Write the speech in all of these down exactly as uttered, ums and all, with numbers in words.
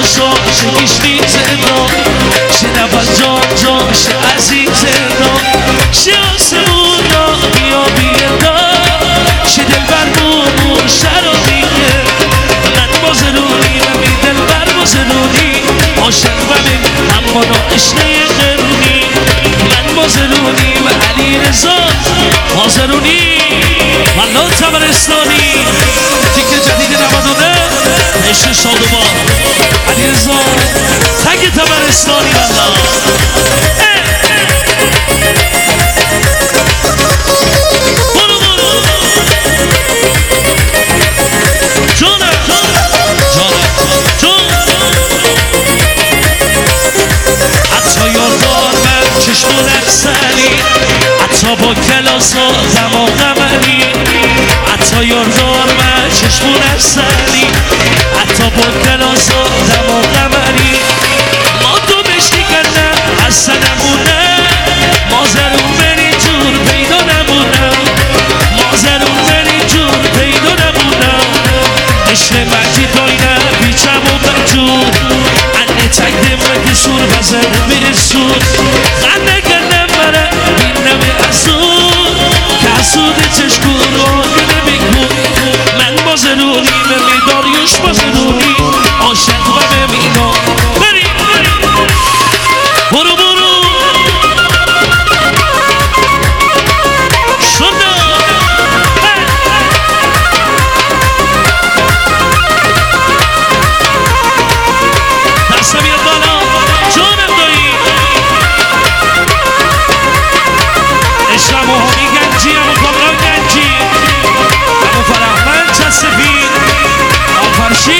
شو شه گیشتی زندان شه نبال جان جان شه عزیزندان شه آسمون را بیا بیردان شه دل بر بومون شرابیه من بازرونی و می دل بر بازرونی عاشق بمین اما ناشنه قرونی من بازرونی و علی رضا بازرونی والله تبرستانی تیک جدید نود و نه عشق شادومان علی رضا تک تبرستانی والله برو برو جانم جانم جان حتی یادار من چشمون اکسری حتی با کلاس ها دماغ قمری حتی یادار من چشمون اکسری حتی با کلاس ها دماغ قمری ما تو بشتی کردن اصلا نمونه مازرون بری جور پیدا نمونم مازرون بری جور پیدا نمونم عشق مجید داینه بیچم و بجور انه تک دمه که سور بزن میرسون خنده کردم بره بینم ازون که ازون چشکور رو نمیکن من بازرونی به میداریوش بازرونی عاشق و بمینا بری برو برو شده دسته بیاد بالا جانم دایی عشقم و همی گنجی همو کامران گنجی همو فرحمند چه سفید همو فرشی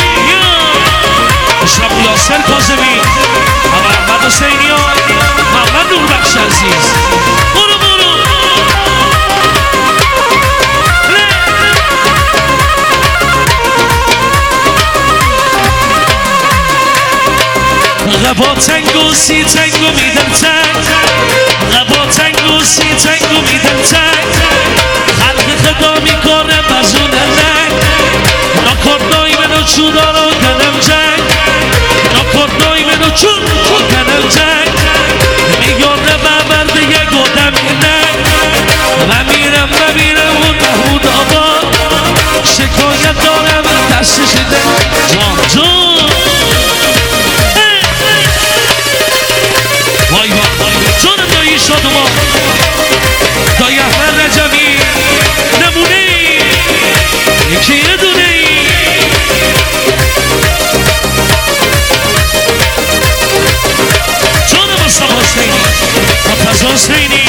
عشقم یاسر کاظمی همو احمد حسینیان محمد نوربخش عزیز برو برو غبا تنگو سی تنگو میدن تنگ غبا تنگو سی تنگو میدن تنگ خلق خدا میکنه بزونه ننگ ناکردای منو چودارو کنم جنگ ناکردای منو چود کنم جنگ میگونه ببر دیگه گودم ننگ و میرم و میرم اون محمود آباد شکایت دارم دستش ده جان جان وای وای وای جانم دایی شادومان دایی احمد رجبی نمونه یکی یه دونه ای جانم مصطفی حسینی مرتضی حسینی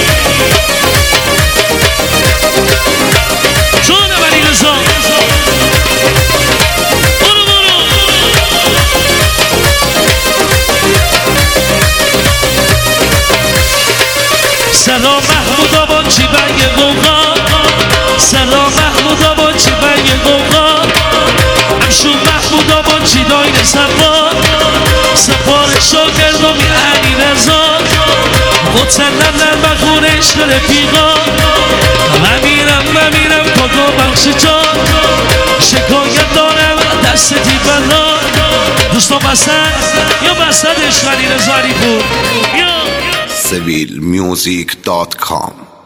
جانم علی رضا برو برو سلام محمود آباد چی برگ گوغا سلام محمود آباد چی برگ گوغا همشون محمود آباد چی داین سفار سفارش را کردم یه علی رضا متنم در بخونش داره پیغا و میرم و میرم کاکا بخش جان شکایت دارم دست دیبلا دوستان بسد یا بسدش علی رضا علی پور یا seville music dot com